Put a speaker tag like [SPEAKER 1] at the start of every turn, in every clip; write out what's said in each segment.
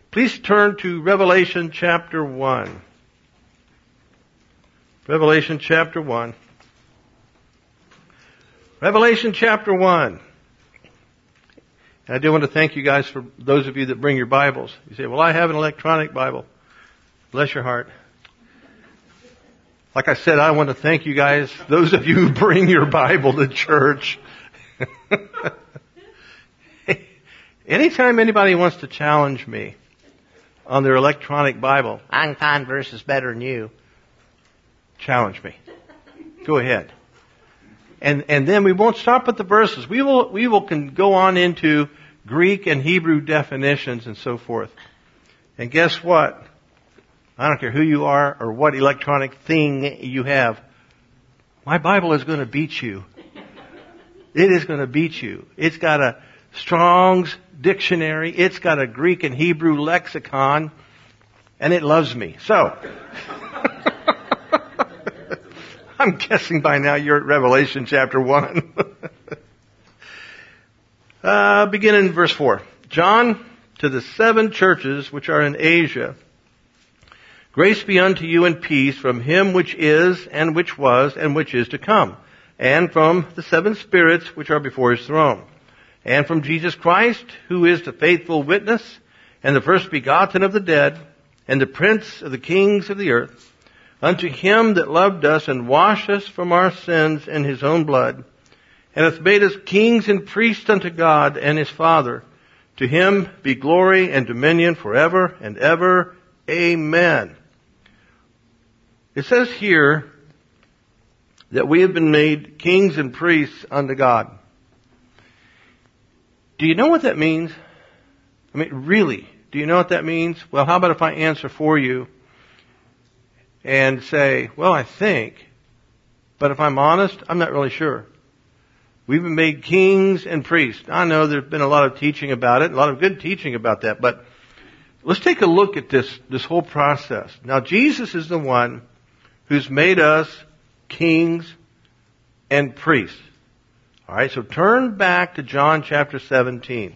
[SPEAKER 1] Please turn to Revelation chapter 1. Revelation chapter 1. Revelation chapter 1. And I do want to thank you guys for those of you that bring your Bibles. You say, well, I have an electronic Bible. Bless your heart. Like I said, I want to thank you guys, those of you who bring your Bible to church. Anytime anybody wants to challenge me on their electronic Bible, I can find verses better than you. Challenge me. Go ahead. And then we won't stop at the verses. We will can go on into Greek and Hebrew definitions and so forth. And guess what? I don't care who you are or what electronic thing you have. My Bible is going to beat you. It is going to beat you. It's got a Strong's dictionary. It's got a Greek and Hebrew lexicon. And it loves me. So, I'm guessing by now you're at Revelation chapter 1. Beginning in verse 4. John, to the 7 churches which are in Asia, grace be unto you and peace from him which is, and which was, and which is to come, and from the 7 spirits which are before his throne, and from Jesus Christ, who is the faithful witness, and the first begotten of the dead, and the prince of the kings of the earth, unto him that loved us and washed us from our sins in his own blood, and hath made us kings and priests unto God and his Father. To him be glory and dominion forever and ever. Amen. It says here that we have been made kings and priests unto God. Do you know what that means? I mean, really, do you know what that means? Well, how about if I answer for you and say, well, I think, but if I'm honest, I'm not really sure. We've been made kings and priests. I know there's been a lot of teaching about it, a lot of good teaching about that, but let's take a look at this whole process. Now, Jesus is the one who's made us kings and priests. All right, so turn back to John chapter 17.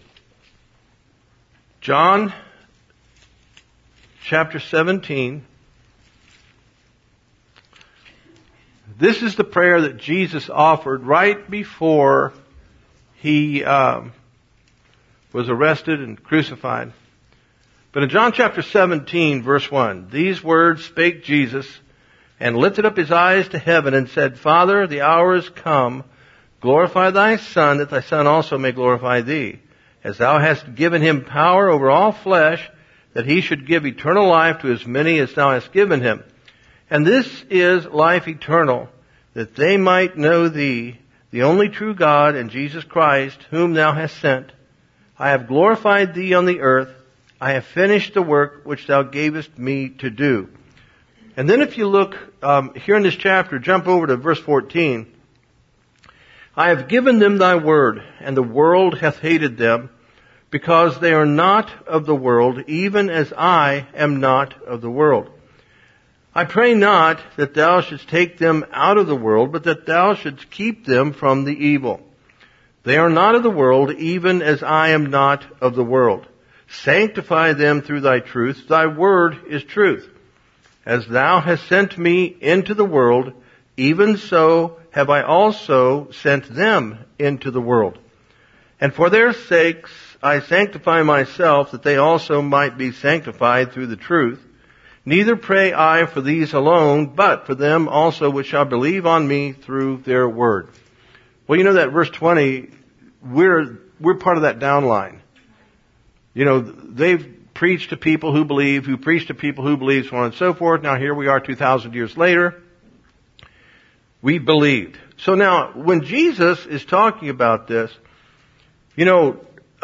[SPEAKER 1] John chapter 17. This is the prayer that Jesus offered right before he was arrested and crucified. But in John chapter 17, verse 1, these words spake Jesus, and lifted up his eyes to heaven, and said, Father, the hour is come. Glorify thy Son, that thy Son also may glorify thee, as thou hast given him power over all flesh, that he should give eternal life to as many as thou hast given him. And this is life eternal, that they might know thee, the only true God, and Jesus Christ, whom thou hast sent. I have glorified thee on the earth. I have finished the work which thou gavest me to do. And then if you look here in this chapter, jump over to verse 14. I have given them thy word, and the world hath hated them, because they are not of the world, even as I am not of the world. I pray not that thou shouldst take them out of the world, but that thou shouldst keep them from the evil. They are not of the world, even as I am not of the world. Sanctify them through thy truth. Thy word is truth. As thou hast sent me into the world, even so have I also sent them into the world. And for their sakes I sanctify myself, that they also might be sanctified through the truth. Neither pray I for these alone, but for them also which shall believe on me through their word. Well, you know that verse 20, we're part of that downline. You know, they've preached to people who believe, who preach to people who believe, so on and so forth. Now here we are 2,000 years later. We believed. So now, when Jesus is talking about this, you know,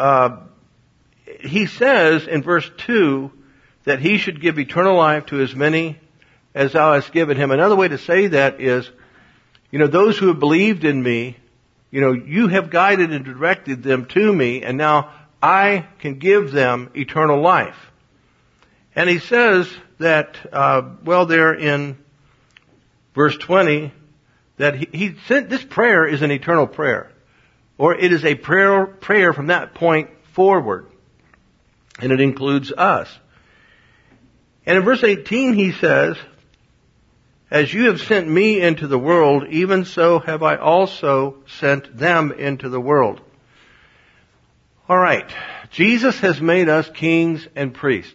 [SPEAKER 1] he says in verse 2 that he should give eternal life to as many as thou hast given him. Another way to say that is, you know, those who have believed in me, you know, you have guided and directed them to me, and now I can give them eternal life. And he says that, there in verse 20, that he sent, this prayer is an eternal prayer. Or it is a prayer from that point forward. And it includes us. And in verse 18 he says, as you have sent me into the world, even so have I also sent them into the world. All right. Jesus has made us kings and priests.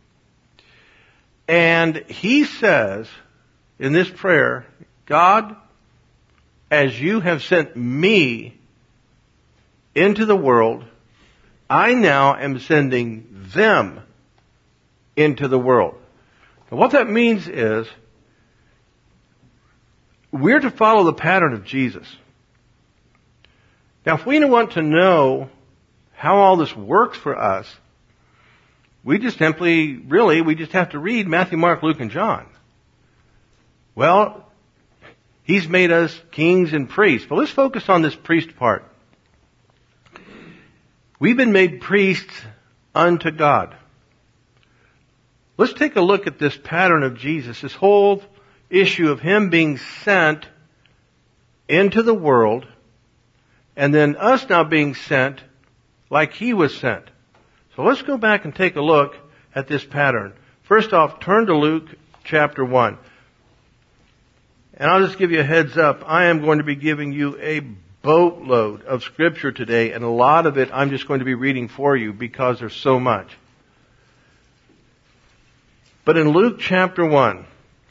[SPEAKER 1] And he says in this prayer, God, as you have sent me into the world, I now am sending them into the world. And what that means is, we're to follow the pattern of Jesus. Now, if we want to know how all this works for us, we just have to read Matthew, Mark, Luke, and John. Well, he's made us kings and priests. But let's focus on this priest part. We've been made priests unto God. Let's take a look at this pattern of Jesus, this whole issue of him being sent into the world, and then us now being sent like he was sent. So let's go back and take a look at this pattern. First off, turn to Luke chapter 1. And I'll just give you a heads up. I am going to be giving you a boatload of scripture today, and a lot of it I'm just going to be reading for you because there's so much. But in Luke chapter 1,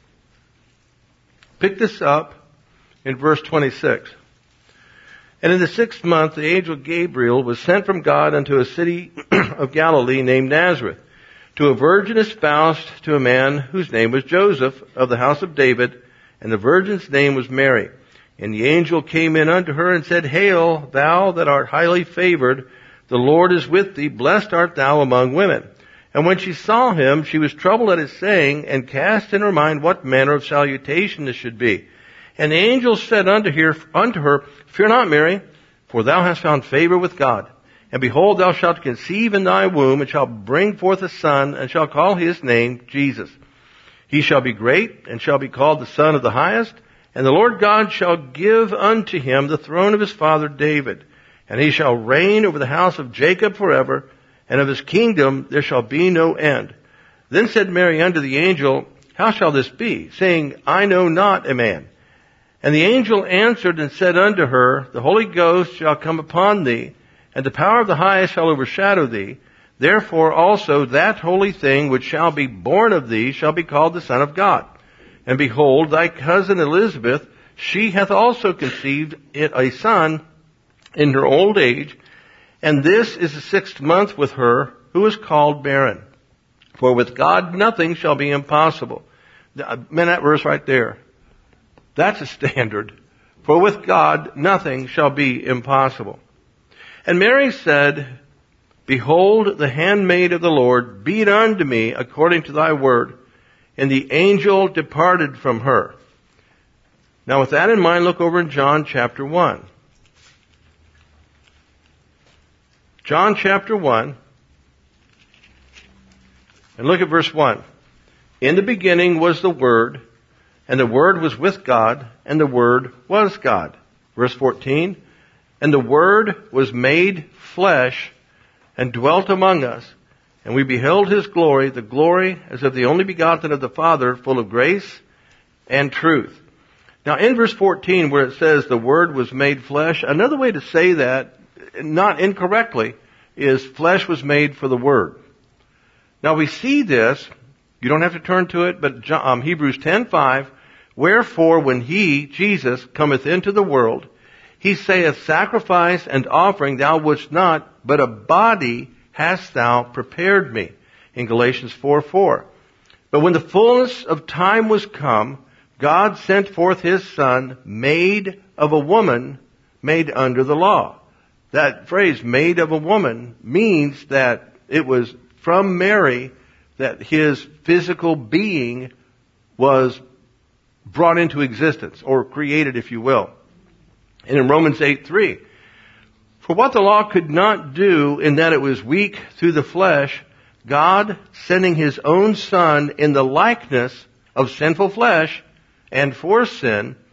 [SPEAKER 1] pick this up in verse 26. And in the 6th month, the angel Gabriel was sent from God unto a city of Galilee named Nazareth, to a virgin espoused to a man whose name was Joseph, of the house of David, and the virgin's name was Mary. And the angel came in unto her and said, Hail, thou that art highly favored, the Lord is with thee, blessed art thou among women. And when she saw him, she was troubled at his saying, and cast in her mind what manner of salutation this should be. And the angel said unto her, Fear not, Mary, for thou hast found favor with God. And behold, thou shalt conceive in thy womb, and shalt bring forth a son, and shall call his name Jesus. He shall be great, and shall be called the Son of the Highest. And the Lord God shall give unto him the throne of his father David. And he shall reign over the house of Jacob forever, and of his kingdom there shall be no end. Then said Mary unto the angel, How shall this be? Saying, I know not a man. And the angel answered and said unto her, The Holy Ghost shall come upon thee, and the power of the highest shall overshadow thee. Therefore also that holy thing which shall be born of thee shall be called the Son of God. And behold, thy cousin Elizabeth, she hath also conceived a son in her old age, and this is the 6th month with her, who is called barren. For with God nothing shall be impossible. Man, that verse right there. That's a standard. For with God nothing shall be impossible. And Mary said, Behold, the handmaid of the Lord, be it unto me according to thy word. And the angel departed from her. Now with that in mind, look over in John chapter 1. John chapter 1, and look at verse 1. In the beginning was the Word, and the Word was with God, and the Word was God. Verse 14, and the Word was made flesh, and dwelt among us, and we beheld His glory, the glory as of the only begotten of the Father, full of grace and truth. Now in verse 14, where it says the Word was made flesh, another way to say that, not incorrectly, is flesh was made for the Word. Now we see this, you don't have to turn to it, but Hebrews 10:5, Wherefore when He, Jesus, cometh into the world, He saith, Sacrifice and offering thou wouldst not, but a body hast thou prepared me. In Galatians 4:4. But when the fullness of time was come, God sent forth His Son, made of a woman, made under the law. That phrase, made of a woman, means that it was from Mary that His physical being was brought into existence, or created, if you will. And in Romans 8:3, For what the law could not do in that it was weak through the flesh, God, sending His own Son in the likeness of sinful flesh and for sin,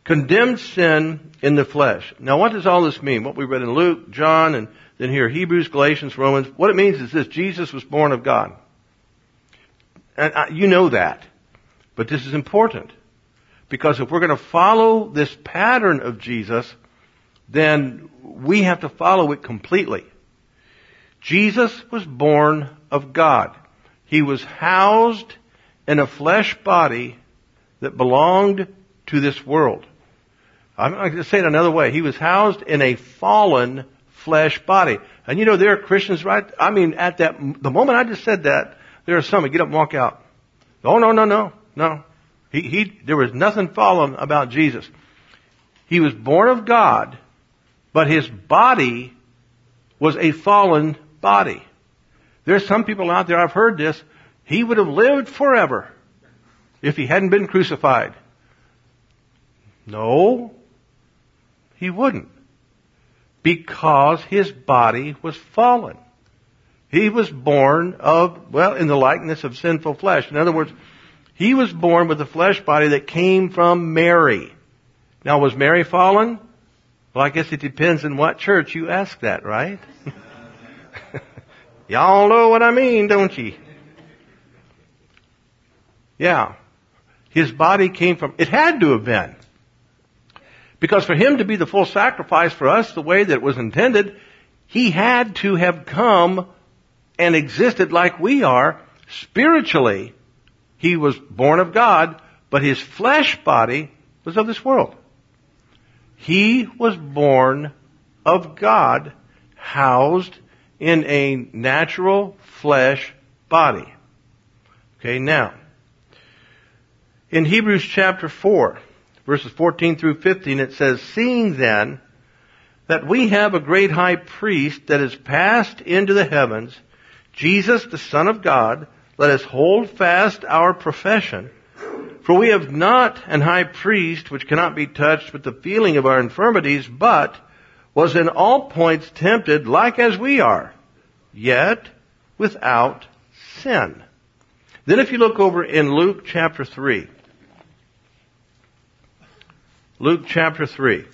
[SPEAKER 1] condemned sin in the flesh. Now what does all this mean? What we read in Luke, John, and then here Hebrews, Galatians, Romans. What it means is this: Jesus was born of God. And you know that. But this is important. Because if we're going to follow this pattern of Jesus, then we have to follow it completely. Jesus was born of God. He was housed in a flesh body that belonged to this world. I'm going to say it another way. He was housed in a fallen flesh body. And you know, there are Christians, right? I mean, the moment I just said that, there are some that get up and walk out. Oh, no. There was nothing fallen about Jesus. He was born of God, but his body was a fallen body. There's some people out there, I've heard this, he would have lived forever if he hadn't been crucified. No, he wouldn't. Because his body was fallen. He was born in the likeness of sinful flesh. In other words, he was born with a flesh body that came from Mary. Now, was Mary fallen? Well, I guess it depends on what church you ask that, right? Y'all know what I mean, don't you? Yeah. His body came from, it had to have been. Because for him to be the full sacrifice for us the way that it was intended, he had to have come and existed like we are. Spiritually, he was born of God, but his flesh body was of this world. He was born of God, housed in a natural flesh body. Okay, now, in Hebrews chapter 4, verses 14 through 15, it says, "Seeing then that we have a great high priest that is passed into the heavens, Jesus, the Son of God, let us hold fast our profession. For we have not an high priest which cannot be touched with the feeling of our infirmities, but was in all points tempted like as we are, yet without sin." Then if you look over in Luke chapter 3. Luke chapter 3.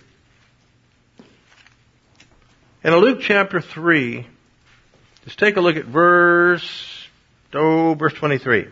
[SPEAKER 1] And in Luke chapter 3, just take a look at verse 23.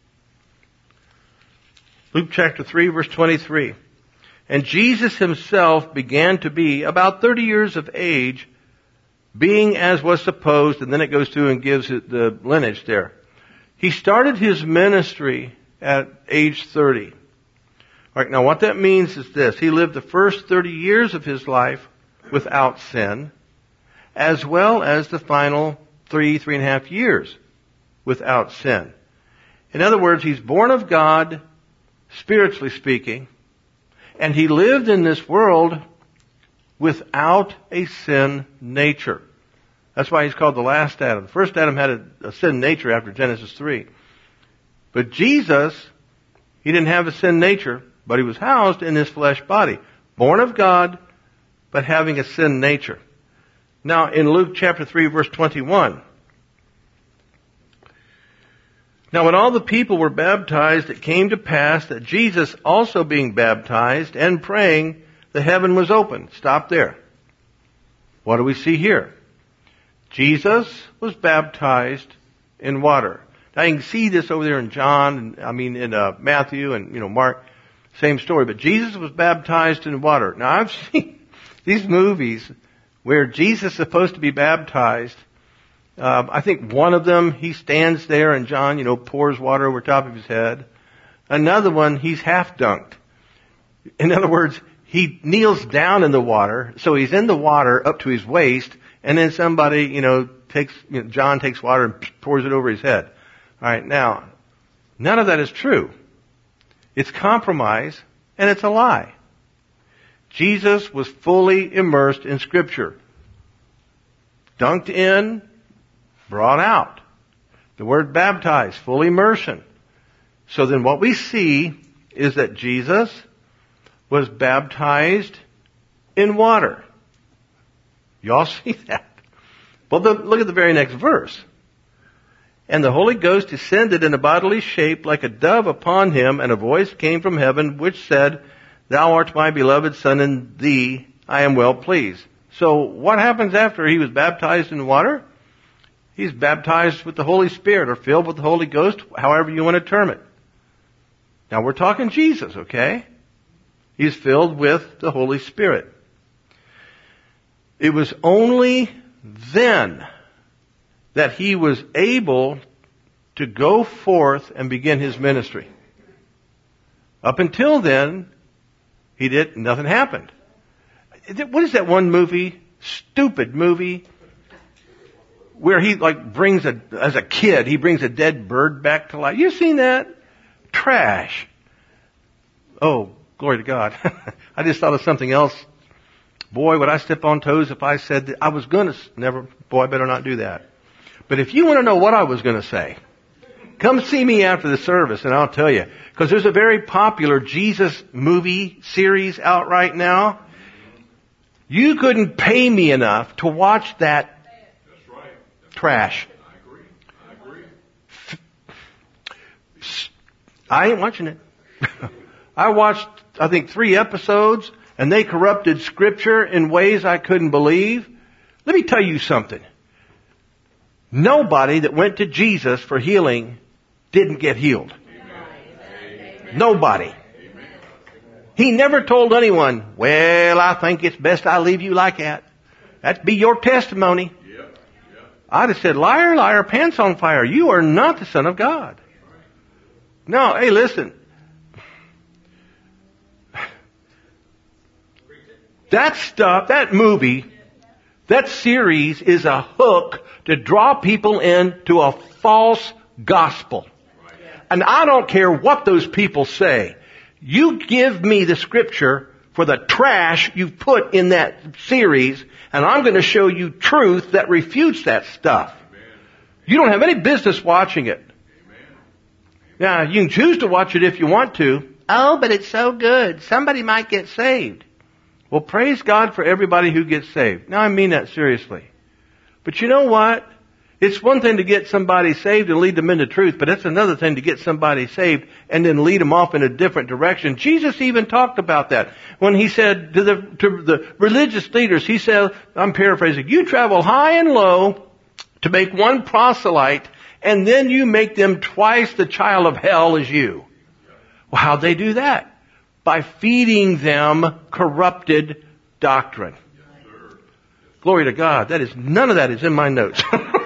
[SPEAKER 1] Luke chapter 3, verse 23. "And Jesus himself began to be about 30 years of age, being as was supposed," and then it goes through and gives it the lineage there. He started his ministry at age 30. All right, now what that means is this. He lived the first 30 years of his life without sin, as well as the final 3.5 years without sin. In other words, he's born of God, spiritually speaking, and he lived in this world without a sin nature. That's why he's called the last Adam. The first Adam had a sin nature after Genesis 3. But Jesus, he didn't have a sin nature, but he was housed in his flesh body. Born of God, but having a sin nature. Now, in Luke chapter 3, verse 21. "Now when all the people were baptized, it came to pass that Jesus also being baptized and praying, the heaven was opened." Stop there. What do we see here? Jesus was baptized in water. Now you can see this over there in John, in Matthew and, Mark. Same story. But Jesus was baptized in water. Now I've seen these movies where Jesus is supposed to be baptized. I think one of them, he stands there and John, pours water over top of his head. Another one, he's half dunked. In other words, he kneels down in the water, so he's in the water up to his waist, and then somebody, John takes water and pours it over his head. All right, now, none of that is true. It's compromise, and it's a lie. Jesus was fully immersed in Scripture. Dunked in, brought out. The word baptized, full immersion. So then what we see is that Jesus was baptized in water. Y'all see that? Well, look at the very next verse. "And the Holy Ghost descended in a bodily shape like a dove upon him, and a voice came from heaven which said, Thou art my beloved Son, in thee I am well pleased. So what happens after he was baptized in water? He's baptized with the Holy Spirit or filled with the Holy Ghost, however you want to term it. Now we're talking Jesus, okay? He's filled with the Holy Spirit. It was only then that he was able to go forth and begin his ministry. Up until then, nothing happened. What is that one movie? Stupid movie. Where he brings as a kid, he brings a dead bird back to life. You seen that? Trash. Oh, glory to God. I just thought of something else. Boy, would I step on toes if I said that I was gonna, I better not do that. But if you want to know what I was gonna say, come see me after the service and I'll tell you. Because there's a very popular Jesus movie series out right now. You couldn't pay me enough to watch that trash.
[SPEAKER 2] I agree.
[SPEAKER 1] I ain't watching it. I watched, I think, 3 episodes, and they corrupted Scripture in ways I couldn't believe. Let me tell you something. Nobody that went to Jesus for healing didn't get healed. Amen. Nobody. Amen. He never told anyone, well, I think it's best I leave you like that. That'd be your testimony. I'd have said, liar, liar, pants on fire. You are not the Son of God. No, hey, listen. That stuff, that movie, that series is a hook to draw people into a false gospel. And I don't care what those people say. You give me the Scripture for the trash you've put in that series, and I'm going to show you truth that refutes that stuff. Amen. You don't have any business watching it. Amen. Yeah, you can choose to watch it if you want to. Oh, but it's so good. Somebody might get saved. Well, praise God for everybody who gets saved. Now, I mean that seriously. But you know what? It's one thing to get somebody saved and lead them into truth, but it's another thing to get somebody saved and then lead them off in a different direction. Jesus even talked about that when he said to the religious leaders, he said, I'm paraphrasing, you travel high and low to make one proselyte, and then you make them twice the child of hell as you. Well, how'd they do that? By feeding them corrupted doctrine. Glory to God. None of that is in my notes.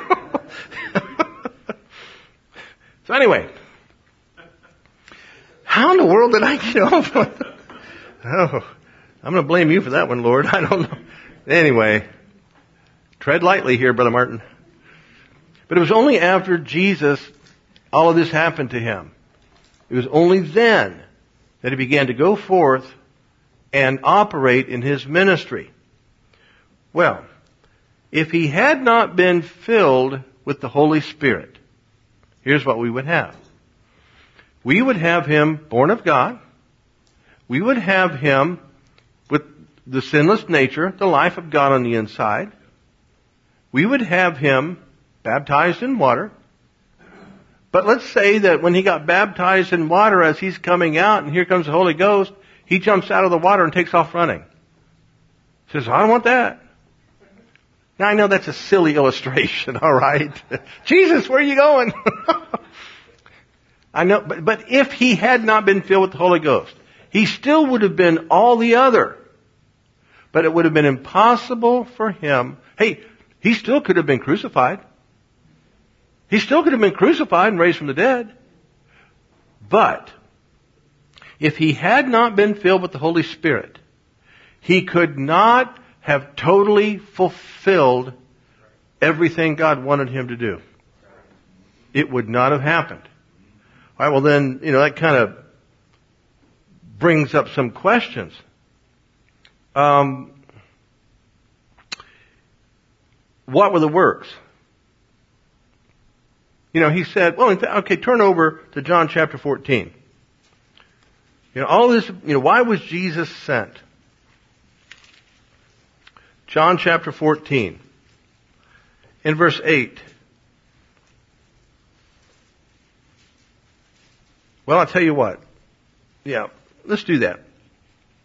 [SPEAKER 1] So anyway, how in the world did I get off? Oh, I'm going to blame you for that one, Lord. I don't know. Anyway, tread lightly here, Brother Martin. But it was only after Jesus, all of this happened to him. It was only then that he began to go forth and operate in his ministry. Well, if he had not been filled with the Holy Spirit, here's what we would have. We would have him born of God. We would have him with the sinless nature, the life of God on the inside. We would have him baptized in water. But let's say that when he got baptized in water, as he's coming out and here comes the Holy Ghost, he jumps out of the water and takes off running. Says, I don't want that. Now I know that's a silly illustration, all right? Jesus, where are you going? I know, but if he had not been filled with the Holy Ghost, he still would have been all the other. But it would have been impossible for him. Hey, he still could have been crucified. He still could have been crucified and raised from the dead. But if he had not been filled with the Holy Spirit, he could not have totally fulfilled everything God wanted him to do. It would not have happened. All right, well then, that kind of brings up some questions. What were the works? He said, okay, turn over to John chapter 14. All this, why was Jesus sent? John chapter 14. In verse 8. Well, I'll tell you what. Yeah, let's do that.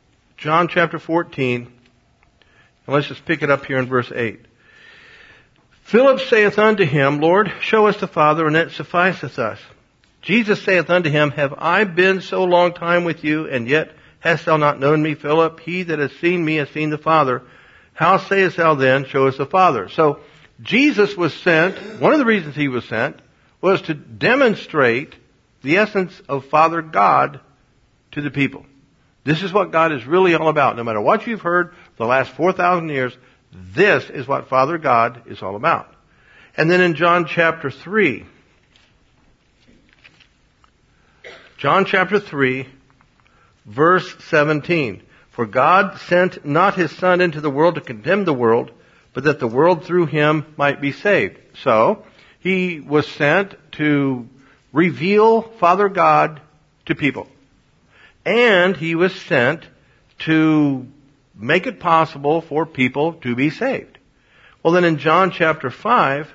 [SPEAKER 1] John chapter 14, and let's just pick it up here in verse 8. Philip saith unto him, Lord, show us the Father, and it sufficeth us. Jesus saith unto him, Have I been so long time with you, and yet hast thou not known me, Philip? He that has seen me has seen the Father. How sayest thou then, show us the Father? So, Jesus was sent, one of the reasons he was sent, was to demonstrate the essence of Father God to the people. This is what God is really all about. No matter what you've heard the last 4,000 years, this is what Father God is all about. And then in John chapter 3, verse 17, For God sent not his Son into the world to condemn the world, but that the world through him might be saved. So, he was sent to reveal Father God to people. And he was sent to make it possible for people to be saved. Well, then in John chapter 5,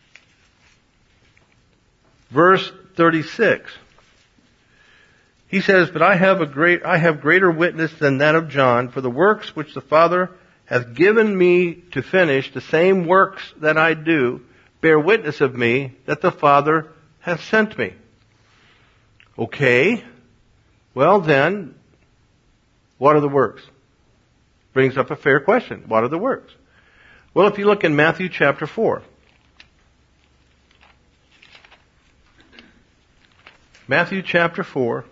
[SPEAKER 1] verse 36, he says, But I have greater witness than that of John, for the works which the Father hath given me to finish, the same works that I do, bear witness of me that the Father hath sent me. Okay. Well then, what are the works? Brings up a fair question. What are the works? Well, if you look in Matthew chapter 4. Matthew chapter 4.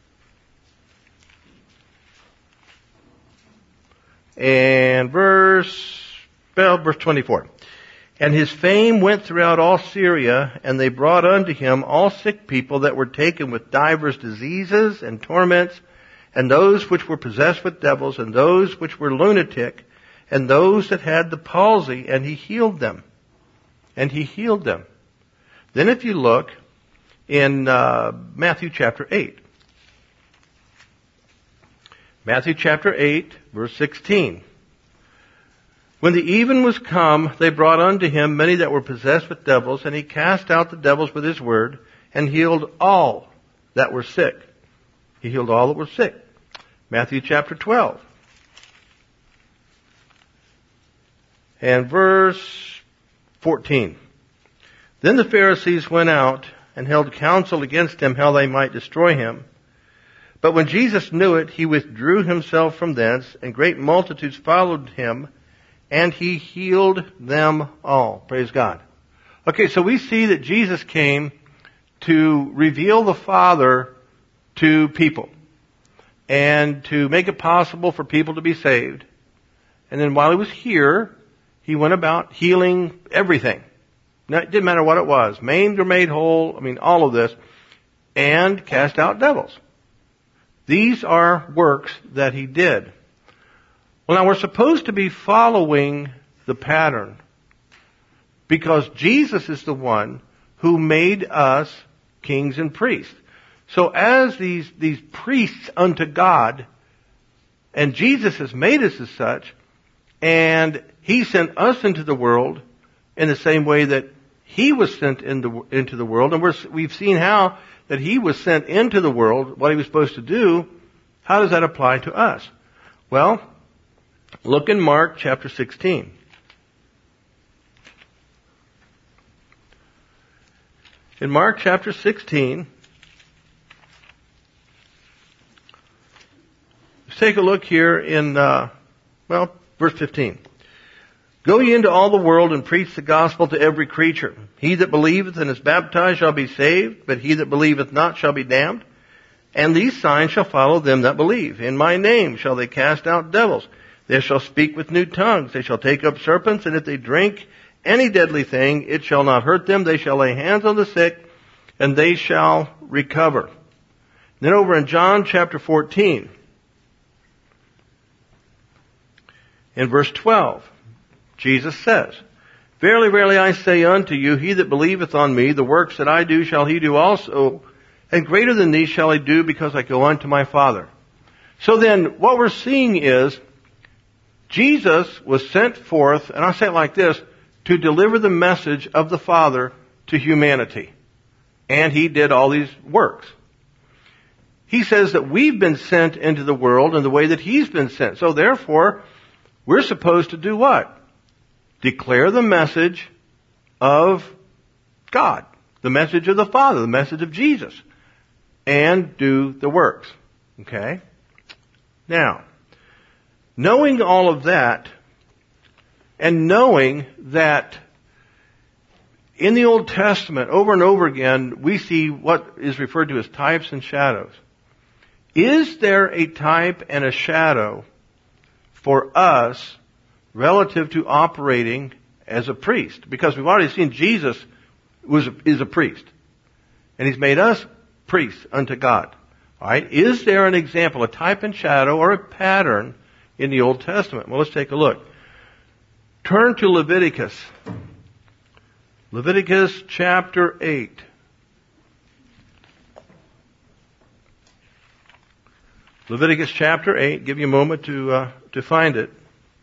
[SPEAKER 1] And verse 24. And his fame went throughout all Syria, and they brought unto him all sick people that were taken with divers diseases and torments, and those which were possessed with devils, and those which were lunatic, and those that had the palsy, and he healed them. And he healed them. Then if you look in Matthew chapter 8. Matthew chapter 8, verse 16. When the even was come, they brought unto him many that were possessed with devils, and he cast out the devils with his word, and healed all that were sick. He healed all that were sick. Matthew chapter 12. And verse 14. Then the Pharisees went out and held counsel against him how they might destroy him. But when Jesus knew it, he withdrew himself from thence, and great multitudes followed him, and he healed them all. Praise God. Okay, so we see that Jesus came to reveal the Father to people and to make it possible for people to be saved. And then while he was here, he went about healing everything. Now, it didn't matter what it was, maimed or made whole, all of this, and cast out devils. These are works that he did. Well, now we're supposed to be following the pattern because Jesus is the one who made us kings and priests. So as these priests unto God, and Jesus has made us as such, and he sent us into the world in the same way that he was sent into the world, and we've seen how that he was sent into the world, what he was supposed to do. How does that apply to us? Well, look in Mark chapter 16. In Mark chapter 16, let's take a look here in, verse 15. Go ye into all the world and preach the gospel to every creature. He that believeth and is baptized shall be saved, but he that believeth not shall be damned. And these signs shall follow them that believe. In my name shall they cast out devils. They shall speak with new tongues. They shall take up serpents, and if they drink any deadly thing, it shall not hurt them. They shall lay hands on the sick, and they shall recover. Then over in John chapter 14, in verse 12, Jesus says, Verily, verily, I say unto you, he that believeth on me, the works that I do shall he do also, and greater than these shall he do, because I go unto my Father. So then, what we're seeing is, Jesus was sent forth, and I'll say it like this, to deliver the message of the Father to humanity. And he did all these works. he says that we've been sent into the world in the way that he's been sent. So therefore, we're supposed to do what? Declare the message of God, the message of the Father, the message of Jesus, and do the works. Okay? Now, knowing all of that, and knowing that in the Old Testament, over and over again, we see what is referred to as types and shadows. Is there a type and a shadow for us relative to operating as a priest? Because we've already seen Jesus is a priest. And he's made us priests unto God. Alright? Is there an example, a type and shadow, or a pattern in the Old Testament? Well, let's take a look. Turn to Leviticus. Leviticus chapter 8. Leviticus chapter 8. Give you a moment to find it.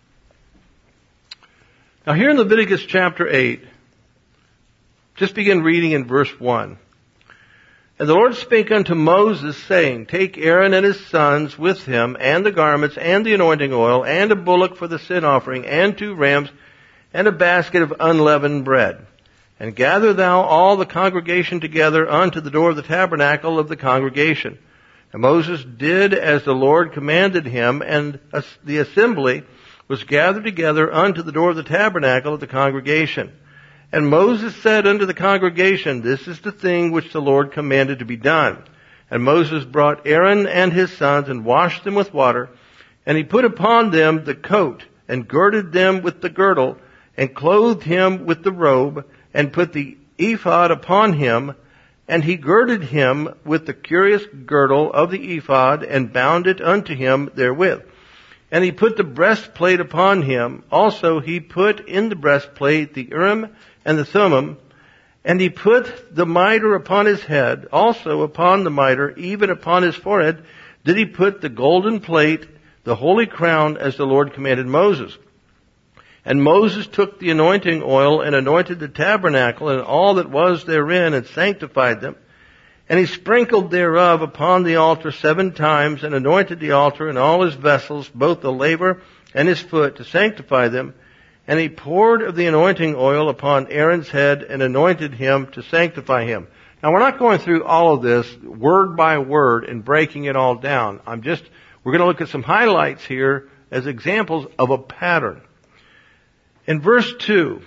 [SPEAKER 1] Now here in Leviticus chapter 8, just begin reading in verse 1. And the Lord spake unto Moses, saying, Take Aaron and his sons with him, and the garments, and the anointing oil, and a bullock for the sin offering, and 2 rams, and a basket of unleavened bread. And gather thou all the congregation together unto the door of the tabernacle of the congregation. And Moses did as the Lord commanded him, and the assembly was gathered together unto the door of the tabernacle of the congregation. And Moses said unto the congregation, This is the thing which the Lord commanded to be done. And Moses brought Aaron and his sons, and washed them with water, and he put upon them the coat, and girded them with the girdle, and clothed him with the robe, and put the ephod upon him, and he girded him with the curious girdle of the ephod, and bound it unto him therewith. And he put the breastplate upon him. Also he put in the breastplate the Urim and the Thummim, and he put the mitre upon his head. Also upon the mitre, even upon his forehead, did he put the golden plate, the holy crown, as the Lord commanded Moses. And Moses took the anointing oil and anointed the tabernacle and all that was therein, and sanctified them. And he sprinkled thereof upon the altar 7 times, and anointed the altar and all his vessels, both the laver and his foot, to sanctify them. And he poured of the anointing oil upon Aaron's head, and anointed him to sanctify him. Now, we're not going through all of this word by word and breaking it all down. We're going to look at some highlights here as examples of a pattern. In verse 2,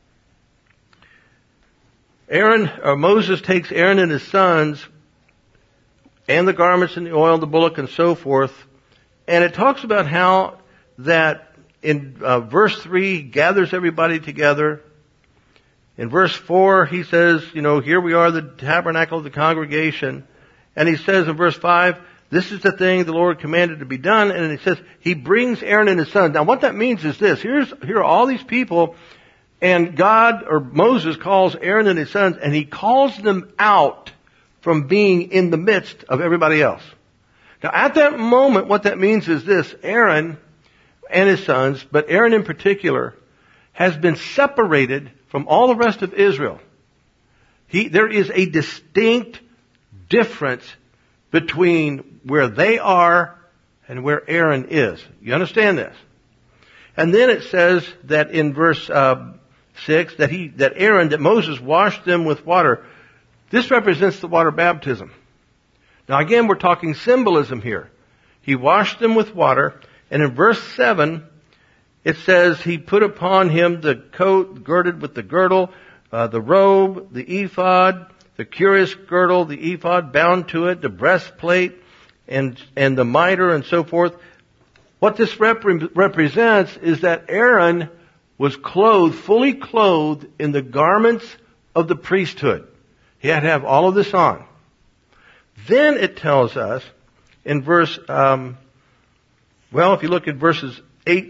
[SPEAKER 1] Moses takes Aaron and his sons and the garments and the oil, the bullock, and so forth, and it talks about how that in verse 3 he gathers everybody together. In verse 4 he says, here we are, the tabernacle of the congregation. And he says in verse 5, this is the thing the Lord commanded to be done. And he says, he brings Aaron and his sons. Now what that means is this. Here are all these people, and God, or Moses, calls Aaron and his sons, and he calls them out from being in the midst of everybody else. Now at that moment, what that means is this. Aaron and his sons, but Aaron in particular, has been separated from all the rest of Israel. There is a distinct difference between where they are and where Aaron is. You understand this? And then it says that in verse 6 that Moses washed them with water. This represents the water baptism. Now again, we're talking symbolism here. He washed them with water, and in verse 7 it says he put upon him the coat girded with the girdle, the robe, the ephod, the curious girdle, the ephod bound to it, the breastplate, and the mitre, and so forth. What this represents is that Aaron was fully clothed in the garments of the priesthood. He had to have all of this on. Then it tells us in verse, if you look at verses 8,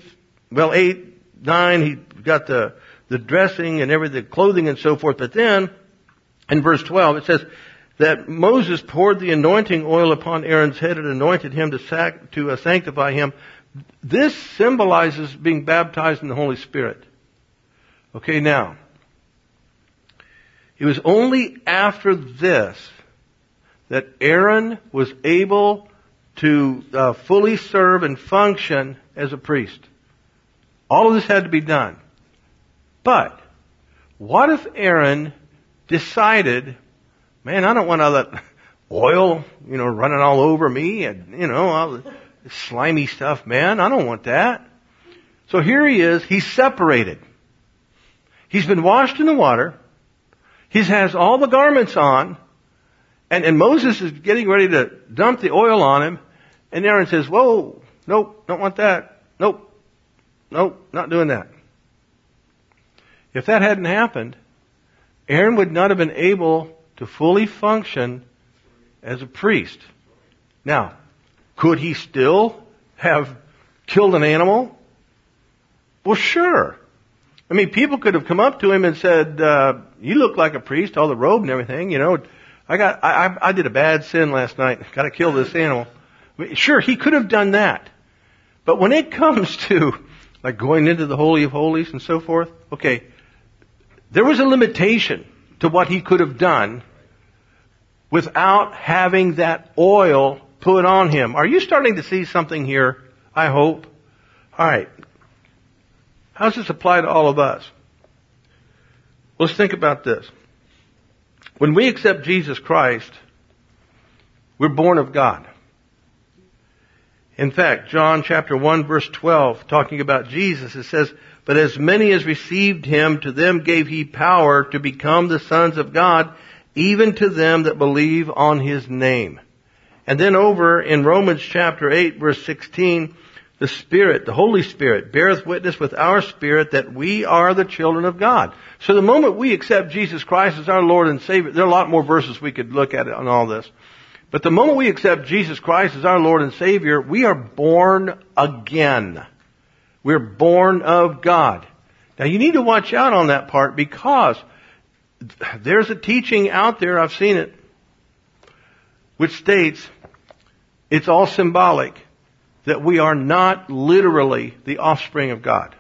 [SPEAKER 1] 9, he got the dressing and everything, the clothing and so forth. But then, in verse 12, it says that Moses poured the anointing oil upon Aaron's head and anointed him to sanctify him. This symbolizes being baptized in the Holy Spirit. Okay, now, it was only after this that Aaron was able to fully serve and function as a priest. All of this had to be done. But what if Aaron decided, man, I don't want all that oil, running all over me and, all the slimy stuff, man. I don't want that. So here he is. He's separated. He's been washed in the water. He has all the garments on. And Moses is getting ready to dump the oil on him. And Aaron says, whoa, nope, don't want that. Nope, not doing that. If that hadn't happened, Aaron would not have been able to fully function as a priest. Now, could he still have killed an animal? Well, sure. I mean, people could have come up to him and said, you look like a priest, all the robe and everything, I did a bad sin last night. Got to kill this animal. I mean, sure, he could have done that. But when it comes to like going into the Holy of Holies and so forth, okay, there was a limitation to what he could have done without having that oil put on him. Are you starting to see something here? I hope. All right. How does this apply to all of us? Let's think about this. When we accept Jesus Christ, we're born of God. In fact, John chapter 1 verse 12, talking about Jesus, it says, but as many as received him, to them gave he power to become the sons of God, even to them that believe on his name. And then over in Romans chapter 8 verse 16, the Spirit, the Holy Spirit, beareth witness with our spirit that we are the children of God. So the moment we accept Jesus Christ as our Lord and Savior, there are a lot more verses we could look at on all this. But the moment we accept Jesus Christ as our Lord and Savior, we are born again. We're born of God. Now you need to watch out on that part because there's a teaching out there, I've seen it, which states it's all symbolic, that we are not literally the offspring of God.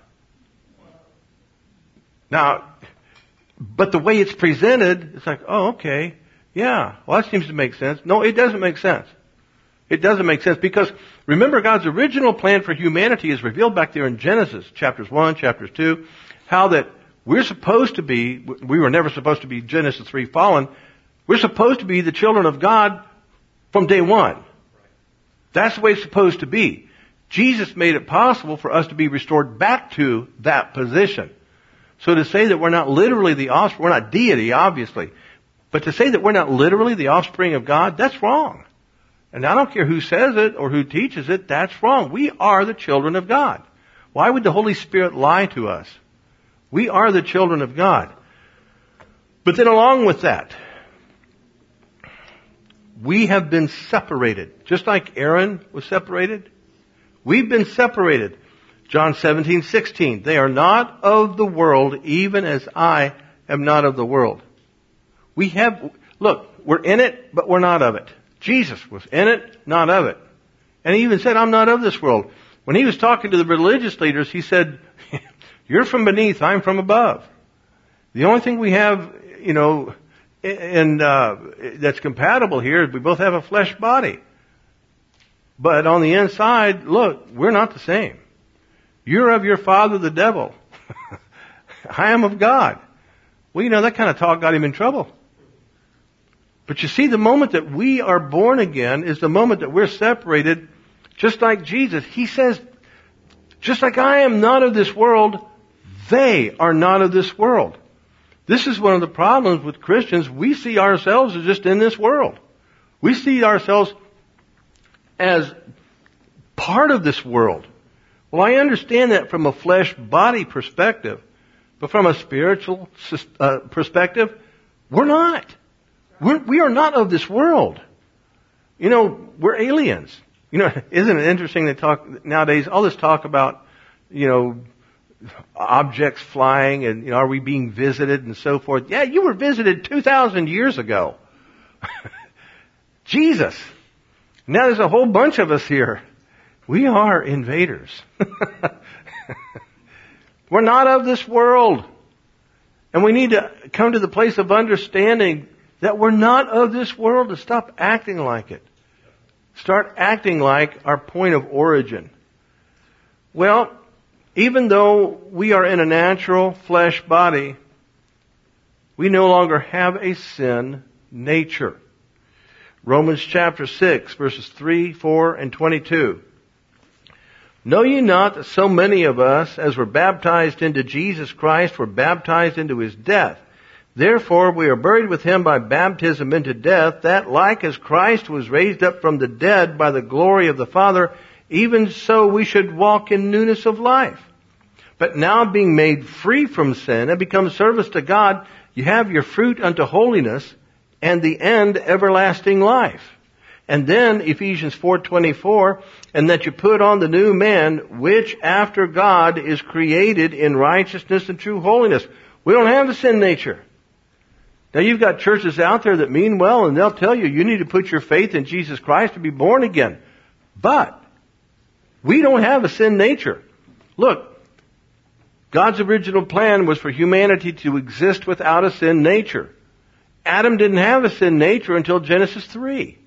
[SPEAKER 1] Now, but the way it's presented, it's like, oh, okay, yeah, well that seems to make sense. No, it doesn't make sense. It doesn't make sense because remember God's original plan for humanity is revealed back there in Genesis, chapters 1, chapters 2, how that we were never supposed to be Genesis 3 fallen, we're supposed to be the children of God from day one. That's the way it's supposed to be. Jesus made it possible for us to be restored back to that position. So to say that we're not literally the offspring, we're not deity, obviously, but to say that we're not literally the offspring of God, that's wrong. And I don't care who says it or who teaches it, that's wrong. We are the children of God. Why would the Holy Spirit lie to us? We are the children of God. But then along with that, we have been separated. Just like Aaron was separated, we've been separated. John 17:16. They are not of the world, even as I am not of the world. We're in it, but we're not of it. Jesus was in it, not of it. And he even said, I'm not of this world. When he was talking to the religious leaders, he said, you're from beneath, I'm from above. The only thing we have, and that's compatible here is we both have a flesh body. But on the inside, look, we're not the same. You're of your father, the devil. I am of God. Well, that kind of talk got him in trouble. But you see, the moment that we are born again is the moment that we're separated, just like Jesus. He says, just like I am not of this world, they are not of this world. This is one of the problems with Christians. We see ourselves as just in this world. We see ourselves as part of this world. Well, I understand that from a flesh body perspective, but from a spiritual perspective, we're not. We are not of this world. We're aliens. Isn't it interesting they talk nowadays, all this talk about, objects flying and, are we being visited and so forth. Yeah, you were visited 2,000 years ago. Jesus. Now there's a whole bunch of us here. We are invaders. We're not of this world. And we need to come to the place of understanding that we're not of this world, to stop acting like it. Start acting like our point of origin. Well, even though we are in a natural flesh body, we no longer have a sin nature. Romans chapter 6, verses 3, 4, and 22. Know ye not that so many of us, as were baptized into Jesus Christ, were baptized into his death? Therefore we are buried with him by baptism into death, that like as Christ was raised up from the dead by the glory of the Father, even so we should walk in newness of life. But now being made free from sin and become servants to God, you have your fruit unto holiness, and the end everlasting life. And then Ephesians 4:24, and that you put on the new man, which after God is created in righteousness and true holiness. We don't have a sin nature. Now you've got churches out there that mean well, and they'll tell you, you need to put your faith in Jesus Christ to be born again. But we don't have a sin nature. Look, God's original plan was for humanity to exist without a sin nature. Adam didn't have a sin nature until Genesis 3.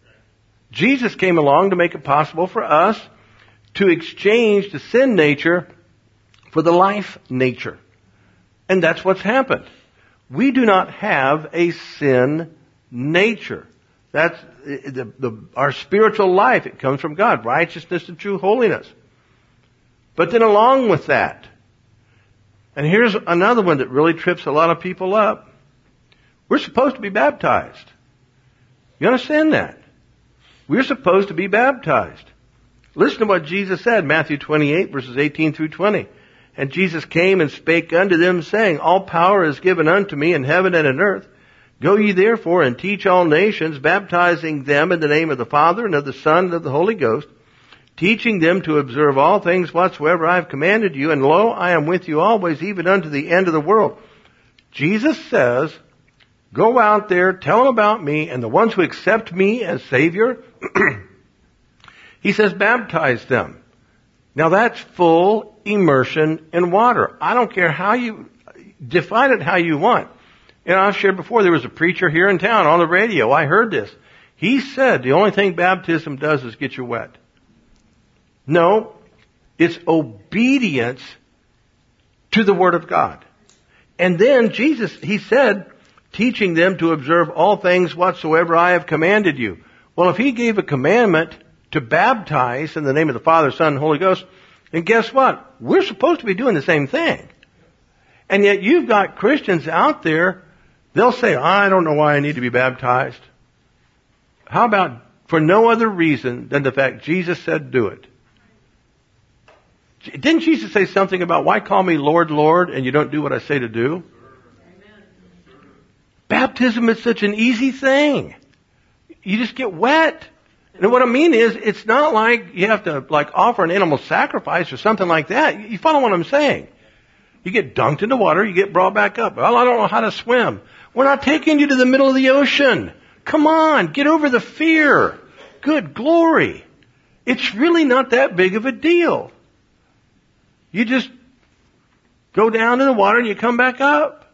[SPEAKER 1] Jesus came along to make it possible for us to exchange the sin nature for the life nature. And that's what's happened. We do not have a sin nature. That's our spiritual life. It comes from God. Righteousness and true holiness. But then along with that, and here's another one that really trips a lot of people up. We're supposed to be baptized. You understand that? We're supposed to be baptized. Listen to what Jesus said, Matthew 28, verses 18 through 20. And Jesus came and spake unto them, saying, All power is given unto me in heaven and in earth. Go ye therefore and teach all nations, baptizing them in the name of the Father and of the Son and of the Holy Ghost, teaching them to observe all things whatsoever I have commanded you. And lo, I am with you always, even unto the end of the world. Jesus says, go out there, tell them about me, and the ones who accept me as Savior, he says, baptize them. Now that's full immersion in water. I don't care how you define it how you want. And I've shared before, there was a preacher here in town on the radio. I heard this. He said the only thing baptism does is get you wet. No, it's obedience to the Word of God. And then Jesus, he said, teaching them to observe all things whatsoever I have commanded you. Well, if he gave a commandment to baptize in the name of the Father, Son, and Holy Ghost, then guess what? We're supposed to be doing the same thing. And yet you've got Christians out there, they'll say, I don't know why I need to be baptized. How about for no other reason than the fact Jesus said do it? Didn't Jesus say something about, why call me Lord, Lord, and you don't do what I say to do? Amen. Baptism is such an easy thing. You just get wet. And what I mean is, it's not like you have to offer an animal sacrifice or something like that. You follow what I'm saying? You get dunked in the water, you get brought back up. Well, I don't know how to swim. We're not taking you to the middle of the ocean. Come on, get over the fear. Good glory. It's really not that big of a deal. You just go down in the water and you come back up.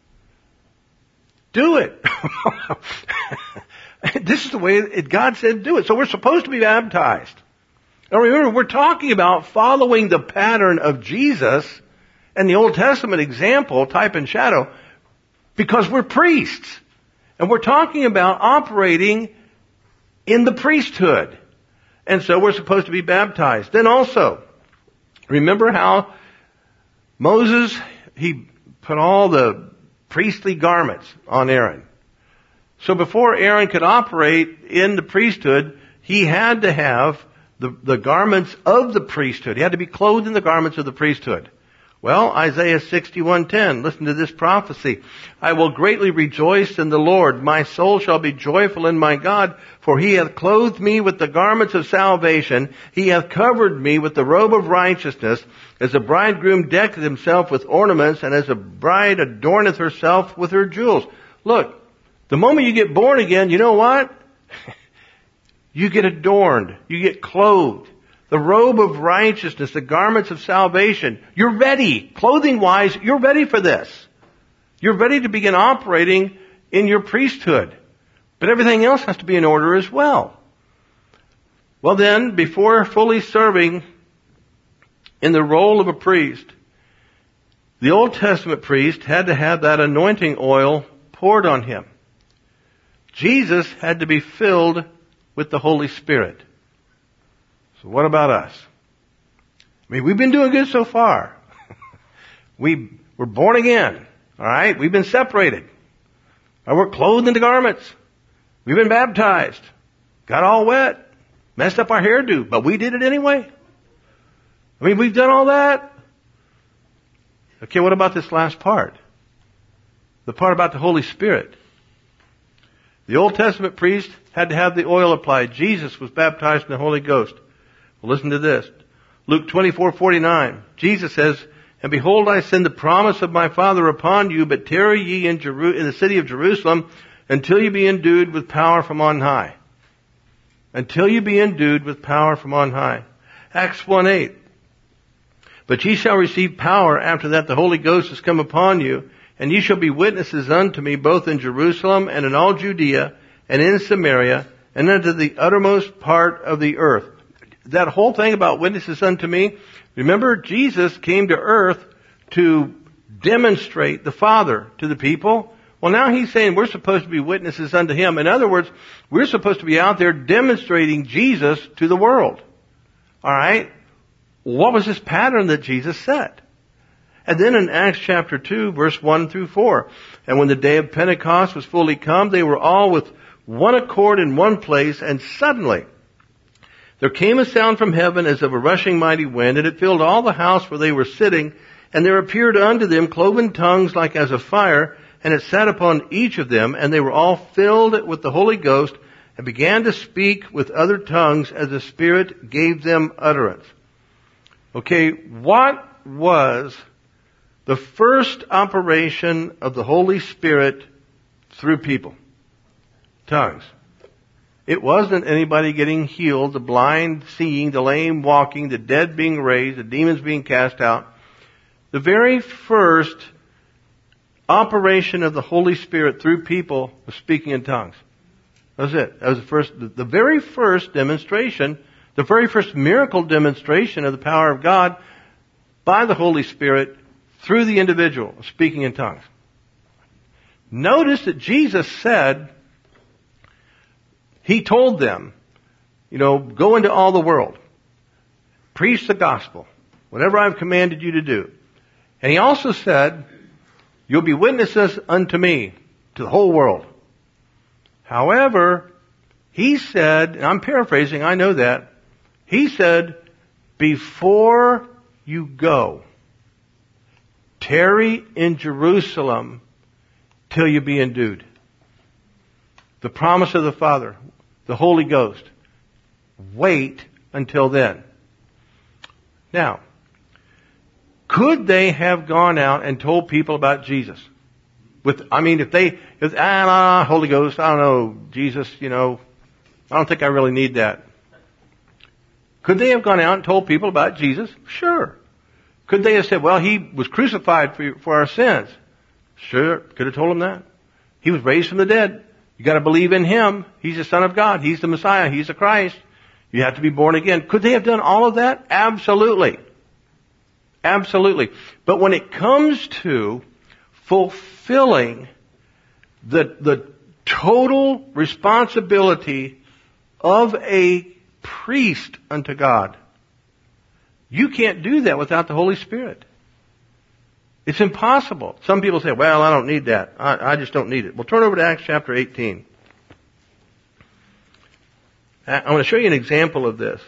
[SPEAKER 1] Do it. This is the way God said do it. So we're supposed to be baptized. Now remember, we're talking about following the pattern of Jesus and the Old Testament example, type and shadow, because we're priests. And we're talking about operating in the priesthood. And so we're supposed to be baptized. Then also, remember how Moses, he put all the priestly garments on Aaron. So before Aaron could operate in the priesthood, he had to have the garments of the priesthood. He had to be clothed in the garments of the priesthood. Well, Isaiah 61:10, listen to this prophecy. I will greatly rejoice in the Lord. My soul shall be joyful in my God, for he hath clothed me with the garments of salvation. He hath covered me with the robe of righteousness, as a bridegroom decketh himself with ornaments, and as a bride adorneth herself with her jewels. Look, the moment you get born again, you know what? You get adorned. You get clothed. The robe of righteousness, the garments of salvation. You're ready. Clothing-wise, you're ready for this. You're ready to begin operating in your priesthood. But everything else has to be in order as well. Well then, before fully serving in the role of a priest, the Old Testament priest had to have that anointing oil poured on him. Jesus had to be filled with the Holy Spirit. So what about us? I mean, we've been doing good so far. We're born again. All right? We've been separated. We're clothed in the garments. We've been baptized. Got all wet. Messed up our hairdo. But we did it anyway. I mean, we've done all that. Okay, what about this last part? The part about the Holy Spirit. The Old Testament priest had to have the oil applied. Jesus was baptized in the Holy Ghost. Well, listen to this. Luke 24:49. Jesus says, "And behold, I send the promise of my Father upon you, but tarry ye in the city of Jerusalem until you be endued with power from on high." Until you be endued with power from on high. Acts 1:8. "But ye shall receive power after that the Holy Ghost has come upon you, and ye shall be witnesses unto me both in Jerusalem and in all Judea and in Samaria and unto the uttermost part of the earth." That whole thing about witnesses unto me, remember Jesus came to earth to demonstrate the Father to the people. Well, now he's saying we're supposed to be witnesses unto him. In other words, we're supposed to be out there demonstrating Jesus to the world. All right? What was this pattern that Jesus set? And then in Acts chapter 2, verse 1 through 4, "And when the day of Pentecost was fully come, they were all with one accord in one place, and suddenly there came a sound from heaven as of a rushing mighty wind, and it filled all the house where they were sitting. And there appeared unto them cloven tongues like as of fire, and it sat upon each of them, and they were all filled with the Holy Ghost, and began to speak with other tongues as the Spirit gave them utterance." Okay, what was the first operation of the Holy Spirit through people? Tongues. It wasn't anybody getting healed, the blind seeing, the lame walking, the dead being raised, the demons being cast out. The very first operation of the Holy Spirit through people was speaking in tongues. That was it. That was the very first demonstration, the very first miracle demonstration of the power of God by the Holy Spirit through the individual speaking in tongues. Notice that Jesus said, he told them, go into all the world, preach the gospel, whatever I've commanded you to do. And he also said, you'll be witnesses unto me, to the whole world. However, he said, and I'm paraphrasing, I know that, he said, before you go, tarry in Jerusalem till you be endued. The promise of the Father, the Holy Ghost. Wait until then. Now, could they have gone out and told people about Jesus? Holy Ghost, I don't know, Jesus, I don't think I really need that. Could they have gone out and told people about Jesus? Sure. Could they have said, well, he was crucified for our sins? Sure. Could have told them that. He was raised from the dead. You got to believe in him. He's the Son of God. He's the Messiah. He's the Christ. You have to be born again. Could they have done all of that? Absolutely. Absolutely. But when it comes to fulfilling the total responsibility of a priest unto God, you can't do that without the Holy Spirit. It's impossible. Some people say, well, I don't need that. I just don't need it. Well, turn over to Acts chapter 18. I want to show you an example of this.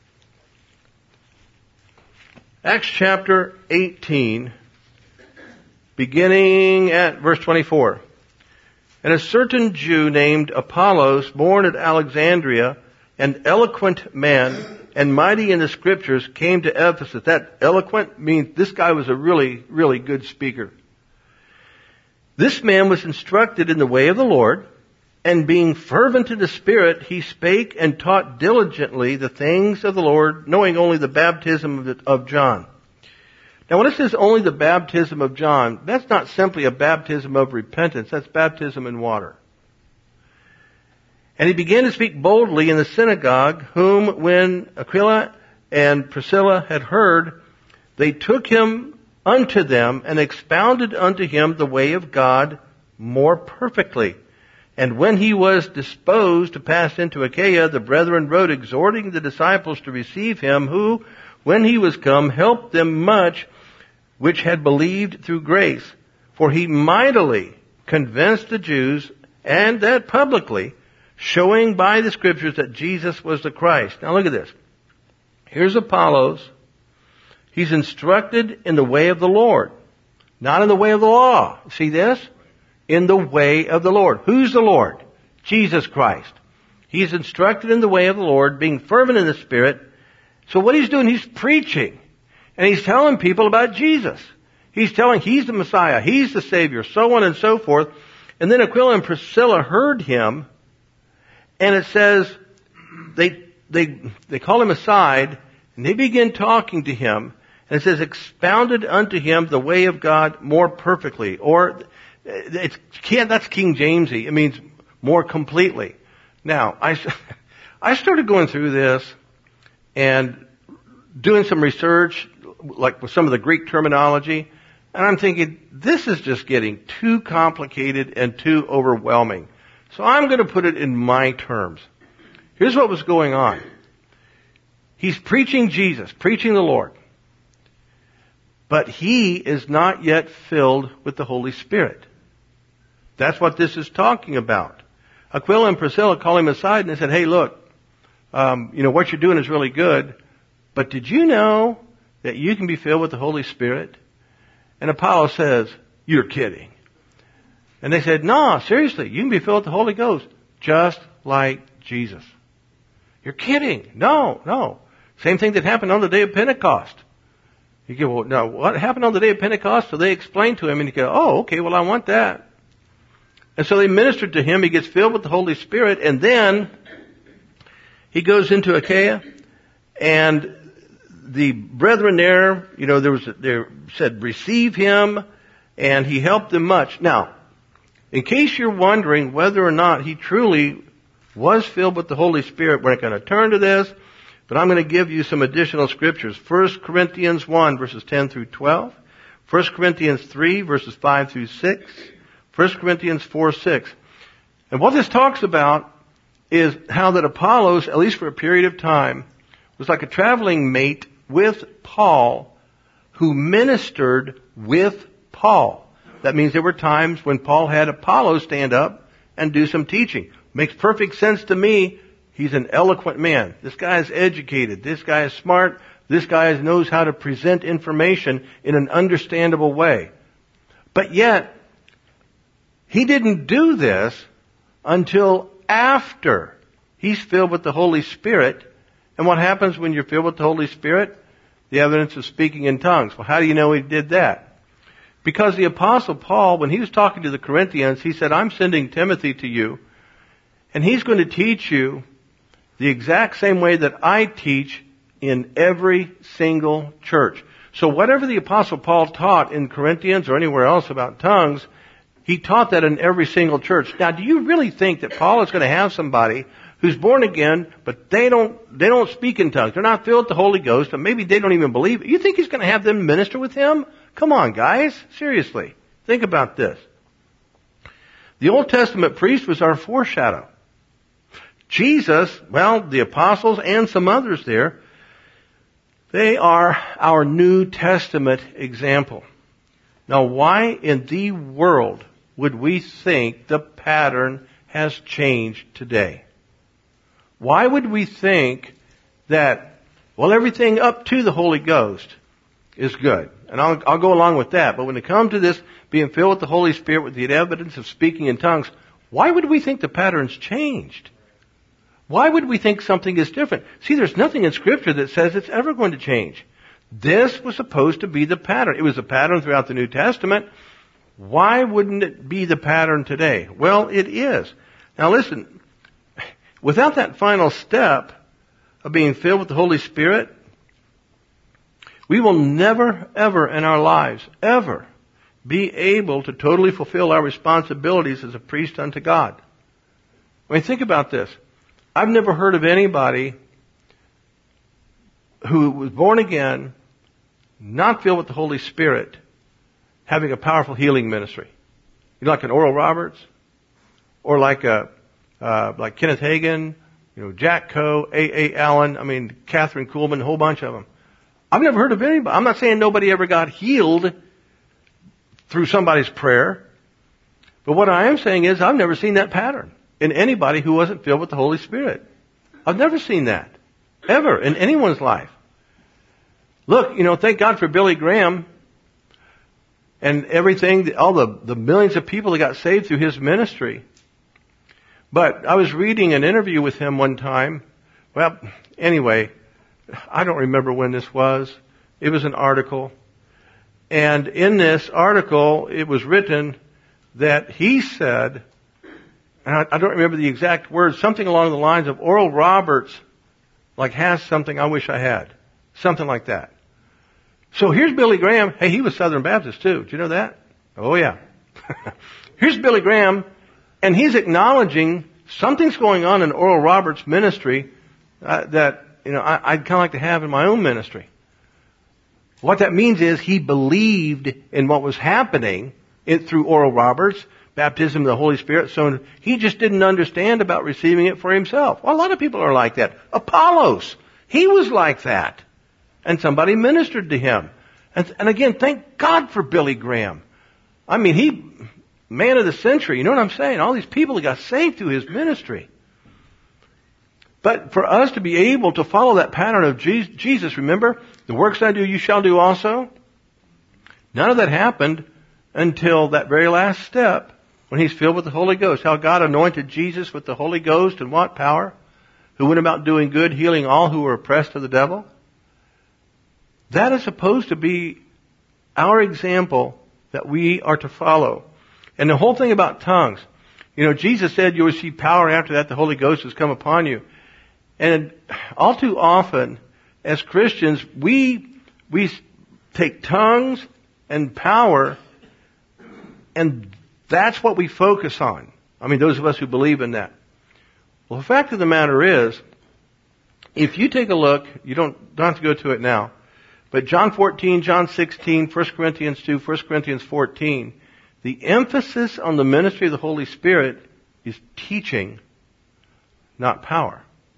[SPEAKER 1] Acts chapter 18, beginning at verse 24. "And a certain Jew named Apollos, born at Alexandria, an eloquent man, and mighty in the Scriptures, came to Ephesus." That eloquent means this guy was a really, really good speaker. "This man was instructed in the way of the Lord, and being fervent in the Spirit, he spake and taught diligently the things of the Lord, knowing only the baptism of John. Now when it says only the baptism of John, that's not simply a baptism of repentance, that's baptism in water. And he began to speak boldly in the synagogue, whom when Aquila and Priscilla had heard, they took him unto them and expounded unto him the way of God more perfectly. And when he was disposed to pass into Achaia, the brethren wrote, exhorting the disciples to receive him, who, when he was come, helped them much which had believed through grace. For he mightily convinced the Jews, and that publicly, showing by the Scriptures that Jesus was the Christ. Now look at this. Here's Apollos. He's instructed in the way of the Lord, not in the way of the law. See this? In the way of the Lord. Who's the Lord? Jesus Christ. He's instructed in the way of the Lord, being fervent in the Spirit. So what he's doing, he's preaching. And he's telling people about Jesus. He's telling he's the Messiah, he's the Savior, so on and so forth. And then Aquila and Priscilla heard him, and it says they call him aside, and they begin talking to him. And it says, expounded unto him the way of God more perfectly. Or, that's King Jamesy. It means more completely. Now, I started going through this and doing some research, like with some of the Greek terminology, and I'm thinking, this is just getting too complicated and too overwhelming. So I'm going to put it in my terms. Here's what was going on. He's preaching Jesus, preaching the Lord. But he is not yet filled with the Holy Spirit. That's what this is talking about. Aquila and Priscilla call him aside and they said, hey, look, what you're doing is really good, but did you know that you can be filled with the Holy Spirit? And Apollos says, you're kidding. And they said, no, seriously, you can be filled with the Holy Ghost, just like Jesus. You're kidding. No. Same thing that happened on the day of Pentecost. You go, well, now, what happened on the day of Pentecost? So they explained to him, and he go, oh, okay, well, I want that. And so they ministered to him. He gets filled with the Holy Spirit, and then he goes into Achaia, and the brethren there, they said, receive him, and he helped them much. Now, in case you're wondering whether or not he truly was filled with the Holy Spirit, we're not going to turn to this, but I'm going to give you some additional scriptures. 1 Corinthians 1, verses 10 through 12. 1 Corinthians 3, verses 5 through 6. 1 Corinthians 4, 6. And what this talks about is how that Apollos, at least for a period of time, was like a traveling mate with Paul, who ministered with Paul. That means there were times when Paul had Apollos stand up and do some teaching. Makes perfect sense to me. He's an eloquent man. This guy is educated. This guy is smart. This guy knows how to present information in an understandable way. But yet, he didn't do this until after he's filled with the Holy Spirit. And what happens when you're filled with the Holy Spirit? The evidence of speaking in tongues. Well, how do you know he did that? Because the Apostle Paul, when he was talking to the Corinthians, he said, I'm sending Timothy to you, and he's going to teach you the exact same way that I teach in every single church. So whatever the Apostle Paul taught in Corinthians or anywhere else about tongues, he taught that in every single church. Now, do you really think that Paul is going to have somebody who's born again, but they don't speak in tongues? They're not filled with the Holy Ghost, and maybe they don't even believe it. You think he's going to have them minister with him? Come on, guys. Seriously. Think about this. The Old Testament priest was our foreshadow. Jesus, well, the apostles and some others there, they are our New Testament example. Now, why in the world would we think the pattern has changed today? Why would we think that, well, everything up to the Holy Ghost is good? And I'll go along with that. But when it comes to this being filled with the Holy Spirit with the evidence of speaking in tongues, why would we think the pattern's changed? Why would we think something is different? See, there's nothing in Scripture that says it's ever going to change. This was supposed to be the pattern. It was a pattern throughout the New Testament. Why wouldn't it be the pattern today? Well, it is. Now listen, without that final step of being filled with the Holy Spirit, We will never, ever in our lives, ever, be able to totally fulfill our responsibilities as a priest unto God. I mean, think about this. I've never heard of anybody who was born again, not filled with the Holy Spirit, having a powerful healing ministry. You know, like an Oral Roberts, or like Kenneth Hagin, Jack Coe, A. Allen, Catherine Kuhlman, a whole bunch of them. I've never heard of anybody. I'm not saying nobody ever got healed through somebody's prayer. But what I am saying is I've never seen that pattern in anybody who wasn't filled with the Holy Spirit. I've never seen that. Ever. In anyone's life. Look, thank God for Billy Graham and everything, all the millions of people that got saved through his ministry. But I was reading an interview with him one time. Well, anyway, I don't remember when this was. It was an article. And in this article, it was written that he said, and I don't remember the exact words, something along the lines of Oral Roberts, has something I wish I had. Something like that. So here's Billy Graham. Hey, he was Southern Baptist too. Did you know that? Oh yeah. Here's Billy Graham, and he's acknowledging something's going on in Oral Roberts' ministry that I'd kind of like to have in my own ministry. What that means is he believed in what was happening through Oral Roberts, baptism of the Holy Spirit, so he just didn't understand about receiving it for himself. Well, a lot of people are like that. Apollos, he was like that. And somebody ministered to him. And again, thank God for Billy Graham. He, man of the century, you know what I'm saying? All these people that got saved through his ministry. But for us to be able to follow that pattern of Jesus, remember, the works I do, you shall do also. None of that happened until that very last step when he's filled with the Holy Ghost. How God anointed Jesus with the Holy Ghost and what power? Who went about doing good, healing all who were oppressed of the devil. That is supposed to be our example that we are to follow. And the whole thing about tongues. Jesus said you'll receive power after that the Holy Ghost has come upon you. And all too often, as Christians, we take tongues and power, and that's what we focus on. Those of us who believe in that. Well, the fact of the matter is, if you take a look, you don't have to go to it now, but John 14, John 16, 1 Corinthians 2, 1 Corinthians 14, the emphasis on the ministry of the Holy Spirit is teaching, not power.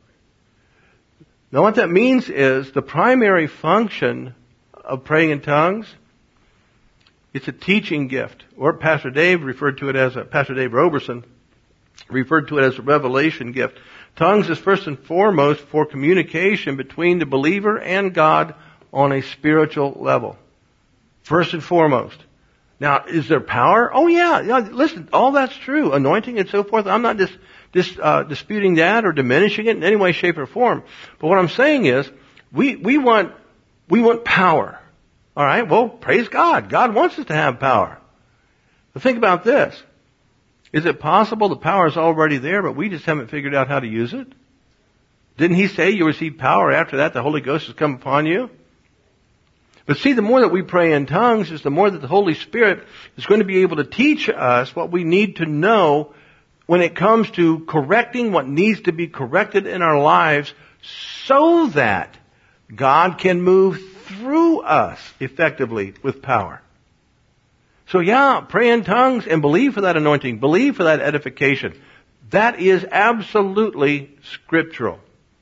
[SPEAKER 1] Now what that means is the primary function of praying in tongues, it's a teaching gift. Or Pastor Dave Roberson referred to it as a revelation gift. Tongues is first and foremost for communication between the believer and God on a spiritual level. First and foremost. Now, is there power? Oh yeah. Listen, all that's true. Anointing and so forth. I'm not disputing that or diminishing it in any way, shape, or form. But what I'm saying is, we want power. Alright? Well, praise God. God wants us to have power. But think about this. Is it possible the power is already there, but we just haven't figured out how to use it? Didn't he say you'll receive power after that the Holy Ghost has come upon you? But see, the more that we pray in tongues is the more that the Holy Spirit is going to be able to teach us what we need to know when it comes to correcting what needs to be corrected in our lives so that God can move through us effectively with power. So yeah, pray in tongues and believe for that anointing, believe for that edification. That is absolutely scriptural.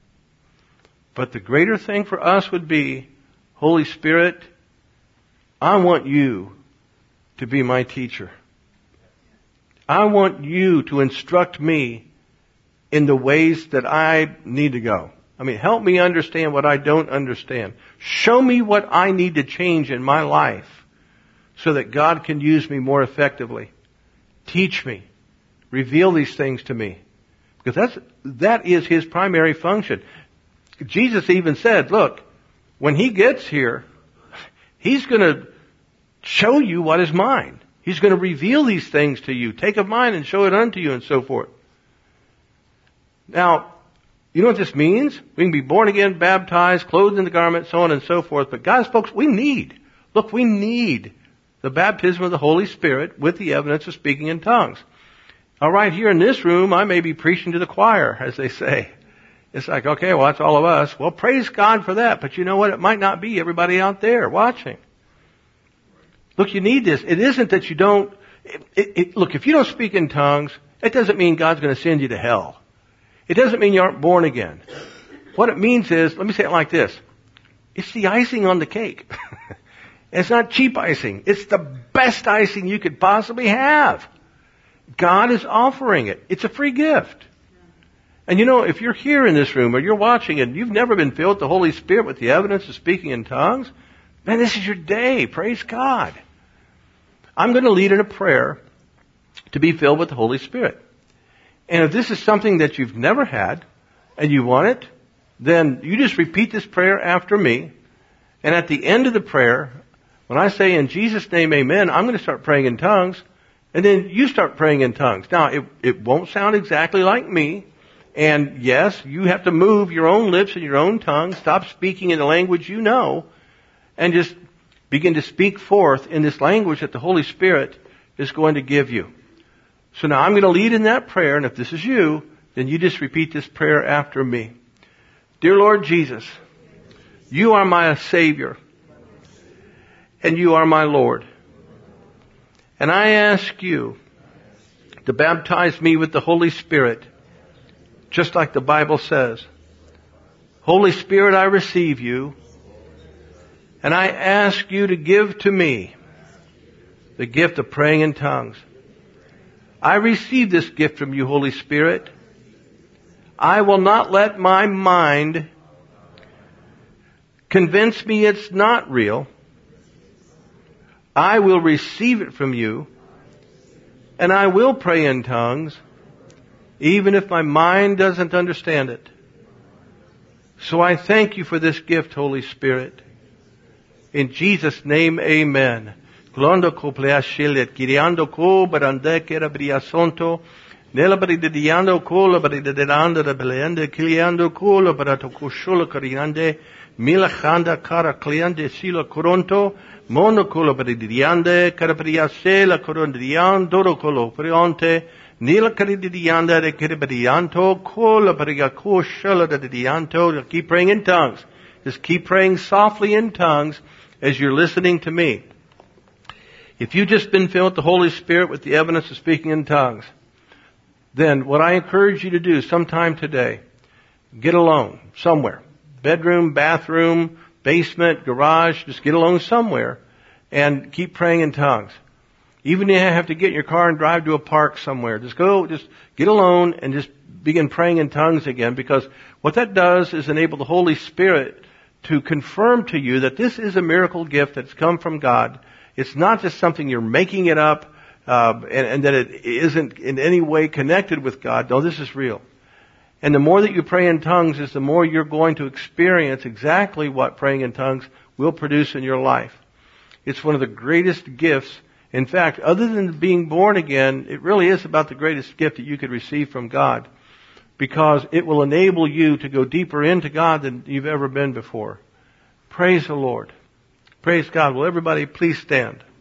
[SPEAKER 1] But the greater thing for us would be, Holy Spirit, I want you to be my teacher. I want you to instruct me in the ways that I need to go. Help me understand what I don't understand. Show me what I need to change in my life so that God can use me more effectively. Teach me. Reveal these things to me. Because that is His primary function. Jesus even said, look, when He gets here, He's going to show you what is mine. He's going to reveal these things to you. Take of mine and show it unto you and so forth. Now, You know what this means? We can be born again, baptized, clothed in the garment, so on and so forth. But guys, folks, we need the baptism of the Holy Spirit with the evidence of speaking in tongues. All right, here in this room, I may be preaching to the choir, as they say. It's like, okay, well, that's all of us. Well, praise God for that. But you know what? It might not be everybody out there watching. Look, you need this. It isn't that you don't... Look, if you don't speak in tongues, it doesn't mean God's going to send you to hell. It doesn't mean you aren't born again. What it means is, let me say it like this. It's the icing on the cake. It's not cheap icing. It's the best icing you could possibly have. God is offering it. It's a free gift. And you know, if you're here in this room or you're watching and you've never been filled with the Holy Spirit with the evidence of speaking in tongues, man, this is your day. Praise God. I'm going to lead in a prayer to be filled with the Holy Spirit. And if this is something that you've never had and you want it, then you just repeat this prayer after me. And at the end of the prayer, when I say in Jesus' name, amen, I'm going to start praying in tongues. And then you start praying in tongues. Now, it won't sound exactly like me. And yes, you have to move your own lips and your own tongue. Stop speaking in the language you know. And just begin to speak forth in this language that the Holy Spirit is going to give you. So now I'm going to lead in that prayer. And if this is you, then you just repeat this prayer after me. Dear Lord Jesus, you are my Savior. And you are my Lord. And I ask you to baptize me with the Holy Spirit, just like the Bible says. Holy Spirit, I receive you, and I ask you to give to me the gift of praying in tongues. I receive this gift from you, Holy Spirit. I will not let my mind convince me it's not real. I will receive it from you, and I will pray in tongues, even if my mind doesn't understand it. So I thank you for this gift, Holy Spirit. In Jesus' name, amen. Glondo ko pleashilet, kiriando ko barande kera briasonto, nela baridiando ko la barididanda da belende, kiliando ko la baratoko shula kariande, milachanda kara kliande sila koronto, monocolo baridiande, carapriase la corondian, dorocolo prionte, nila caridianda de caribadianto, cola barigacoshala de dianto. Keep praying in tongues. Just keep praying softly in tongues as you're listening to me. If you've just been filled with the Holy Spirit with the evidence of speaking in tongues, then what I encourage you to do sometime today, get alone somewhere. Bedroom, bathroom, basement, garage, just get alone somewhere and keep praying in tongues. Even if you have to get in your car and drive to a park somewhere, just get alone and just begin praying in tongues again, because what that does is enable the Holy Spirit to confirm to you that this is a miracle gift that's come from God. It's not just something you're making it up, and that it isn't in any way connected with God. No, this is real. And the more that you pray in tongues is the more you're going to experience exactly what praying in tongues will produce in your life. It's one of the greatest gifts. In fact, other than being born again, it really is about the greatest gift that you could receive from God, because it will enable you to go deeper into God than you've ever been before. Praise the Lord. Praise God. Will everybody please stand?